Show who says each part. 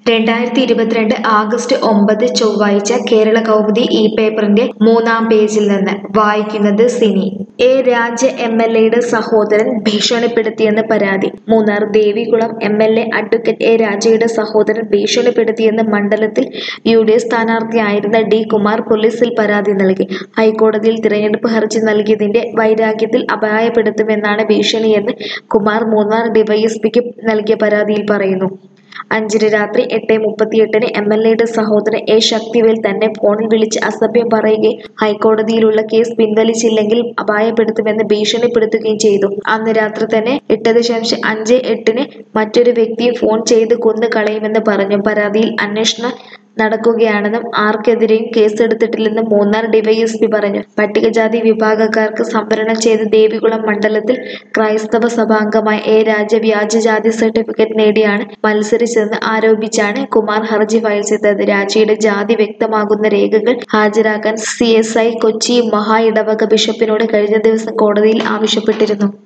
Speaker 1: 2022 August 9 ചൊവ്വാഴ്ച കേരള കൗമുദി ഈ പേപ്പറിന്റെ 3-ാം പേജിൽ നിന്ന് വായിക്കുന്നത് സിനി. എ രാജ എം.എൽ.എയുടെ സഹോദരൻ ഭീഷണിപ്പെടുത്തിയെന്ന് പരാതി. Munnar Devikulam MLA advocate A രാജയുടെ സഹോദരൻ ഭീഷണിപ്പെടുത്തിയെന്ന് മണ്ഡലത്തിൽ യു.ഡി.എഫ് സ്ഥാനാർത്ഥിയായിരുന്ന ഡി. കുമാർ പോലീസിൽ പരാതി നൽകി. ഹൈക്കോടതിയിൽ തിരഞ്ഞെടുപ്പ് ഹർജി നൽകിയതിന്റെ വൈരാഗ്യത്തിൽ അപായപ്പെടുത്തുമെന്നാണ് ഭീഷണിയെന്ന് കുമാർ മൂന്നാർ ഡിവൈഎസ്പിക്ക് നൽകിയ പരാതിയിൽ പറയുന്നു. 5 രാത്രി 8:38 എം.എൽ.എയുടെ സഹോദരൻ എ ശക്തിവേൽ തന്നെ ഫോണിൽ വിളിച്ച് അസഭ്യം പറയുകയും ഹൈക്കോടതിയിലുള്ള കേസ് പിൻവലിച്ചില്ലെങ്കിൽ അപായപ്പെടുത്തുമെന്ന് ഭീഷണിപ്പെടുത്തുകയും ചെയ്തു. അന്ന് രാത്രി തന്നെ 8:58 മറ്റൊരു വ്യക്തിയും ഫോൺ ചെയ്ത് കൊന്നു കളയുമെന്ന് പറഞ്ഞു. പരാതിയിൽ അന്വേഷണം നടക്കുകയാണെന്നും ആർക്കെതിരെയും കേസെടുത്തിട്ടില്ലെന്നും മൂന്നാർ ഡിവൈഎസ്പി പറഞ്ഞു. പട്ടികജാതി വിഭാഗക്കാർക്ക് സംവരണം ചെയ്ത ദേവികുളം മണ്ഡലത്തിൽ ക്രൈസ്തവ സഭാംഗമായ എ രാജ വ്യാജ ജാതി സർട്ടിഫിക്കറ്റ് നേടിയാണ് മത്സരിച്ചതെന്ന് ആരോപിച്ചാണ് കുമാർ ഹർജി ഫയൽ ചെയ്തത്. രാജയുടെ ജാതി വ്യക്തമാകുന്ന രേഖകൾ ഹാജരാക്കാൻ CSI കൊച്ചി മഹാ ഇടവക ബിഷപ്പിനോട് കഴിഞ്ഞ ദിവസം കോടതിയിൽ ആവശ്യപ്പെട്ടിരുന്നു.